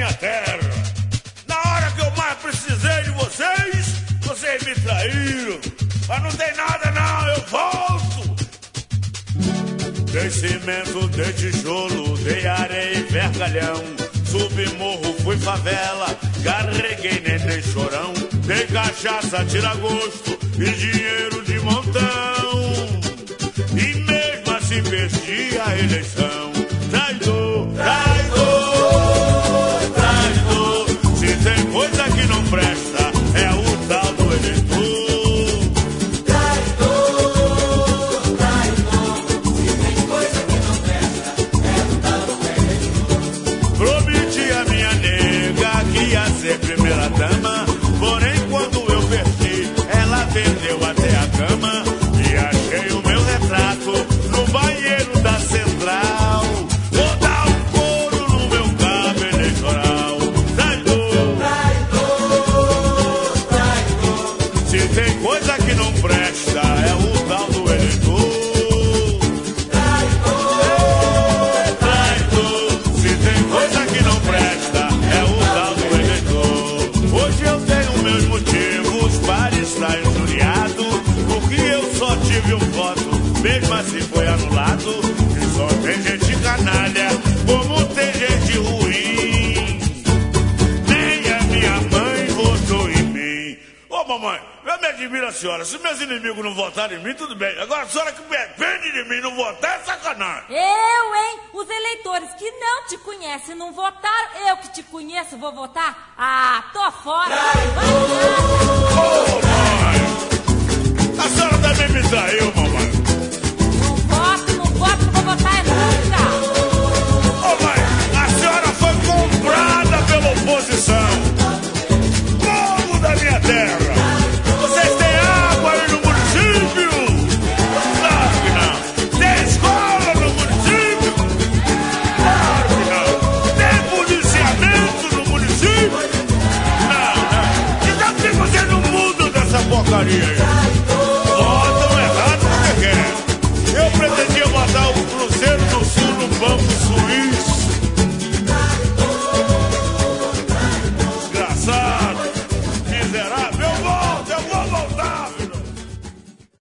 minha terra. Na hora que eu mais precisei de vocês, vocês me traíram. Mas não tem nada não, eu volto. Dei cimento, dei tijolo, dei areia e vergalhão. Subi morro, fui favela, carreguei, nem dei chorão. Dei cachaça, tira gosto e dinheiro de montão. E mesmo assim perdi a eleição. Traidor, traidor, traidor. Se tem coisa que não presta, é o tal do eleitor. Traidor, traidor. Se tem coisa que não presta, é o tal do eleitor. Prometi a minha nega que ia ser primeira dama. Porém, quando eu perdi, ela vendeu até a cama. E achei o meu retrato no banheiro da central. Vou dar um couro no meu cabo eleitoral. Traidor, Traidor, traidor. se tem coisa que não presta, é o tal do eleitor. Traidor, Traidor, se tem coisa que não presta, é o tal do eleitor. Hoje eu tenho meus motivos para estar injuriado, porque eu só tive um voto, mesmo assim foi anulado. E só tem gente canalha, como tem gente ruim. Nem a minha mãe votou em mim. Ô mamãe, eu me admiro a senhora. Se meus inimigos não votarem em mim, tudo bem. Agora a senhora que depende de mim não votar é sacanagem. Eu, hein? Os eleitores que não te conhecem não votaram, eu que te conheço vou votar? Ah, tô fora. Vai lá. Ô mãe, a senhora também me traiu, mãe.